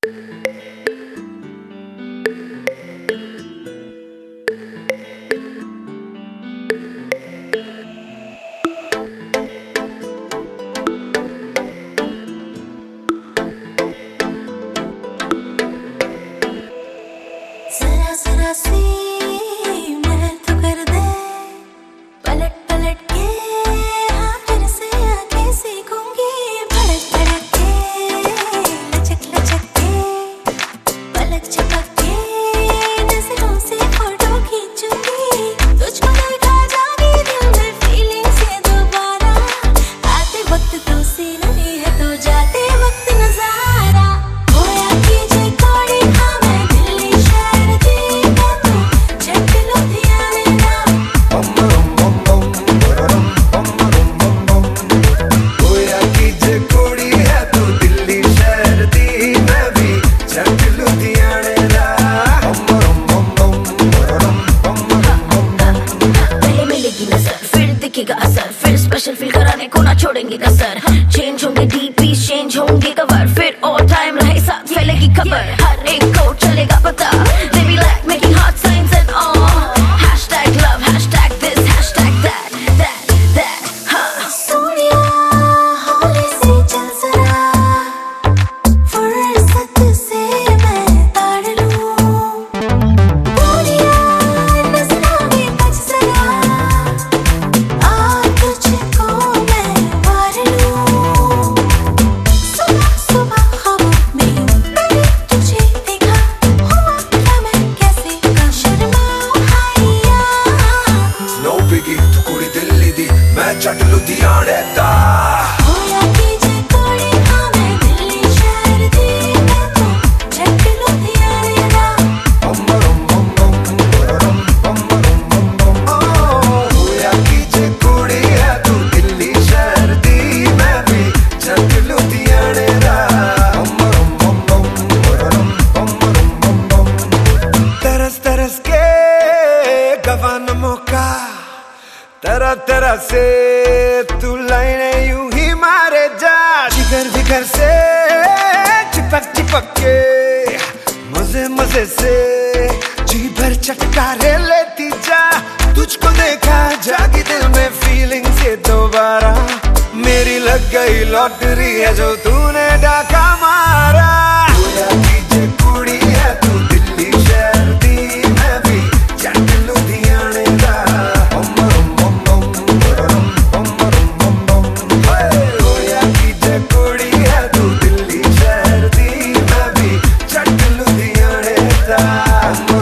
जरा सी मैं तो कर दे पलट पलट के, हाँ तेरे से आके सीखूंगी भड़क भड़क के, लचक लचक के, पलक झपक के, नजरों से फोटो खींचूंगी। तुझको देखा जागी दिल में फीलिंग से दोबारा, आते वक्त तो सीनरी है तो जाते वक्त नजारा। होया कीजिए कोड़ी हाँ मैं दिल्ली शहर दी मैं तो झट लुधियाने ना। होया कीजिए कोड़ी है तू दिल्ली शहर दी मैं भी झट लुधियाने ना। पहले मिलेगी नजर फिर दिखेगा असर, फिर स्पेशल फील कराने को ना छोड़ेंगे कसर। चेंज होंगे डीपी चेंज होंगे कवर, फिर और टाइम रहे साथ फैलेगी खबर। हर एक को चलेगा पता they be like making heart signs and all, hashtag love hashtag this hashtag that हाँ। सोनिया होली से चल जरा फुर्सत से मैं ताड़ लूं, बोलिया नजरों में बज जरा आ तुझको मैं वार लूं। सुबह सुबह ख्वाबों में मैंने तुझे देखा, हुआ क्या मैं कैसे ना शर्माऊं हाया। नो बिगी तू कुड़ी दिल्ली दी मैं झट लुधियाने दा। होया कीजिए कोड़ी हाँ मैं दिल्ली शहर दी मैं तो झट लुधियाने ना। होया कीजिए कोड़ी है तू दिल्ली शहर दी मैं भी झट लुधियाने दा। तरस तरस के गवा न मौका, तरह तरह से तू लाइने यूं ही मारे जा। जिगर जिगर से चिपक चिपक के मजे मजे से जी भर चटकारे लेती जा। तुझको देखा जागी दिल में फीलिंग से दोबारा, मेरी लग गई लॉटरी है जो तूने डाका मारा। होया कीजिए कुड़ी है तू दिल्ली शहर दी मैं भी झट लुधियाने दा। होया कीजिए कुड़ी है तू दिल्ली शहर दी मैं भी झट लुधियाने दा।